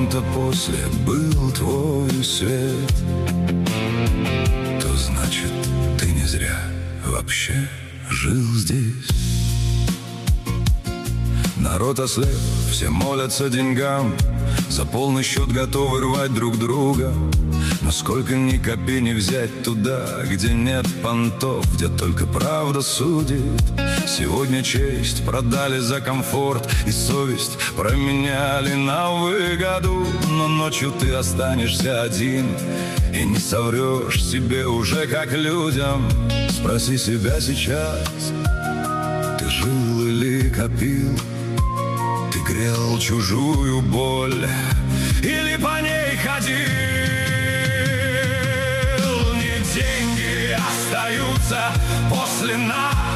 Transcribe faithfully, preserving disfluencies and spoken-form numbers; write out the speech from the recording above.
кем-то после был твой свет, то значит, ты не зря вообще жил здесь. Народ ослеп, все молятся деньгам, за полный счет готовы рвать друг друга. Но сколько ни копи не взять туда, где нет понтов, где только правда судит. Сегодня честь продали за комфорт, и совесть променяли на выгоду. Но ночью ты останешься один и не соврешь себе уже как людям. Спроси себя сейчас: ты жил или копил? Ты грел чужую боль или по ней ходил? Не деньги остаются после нас,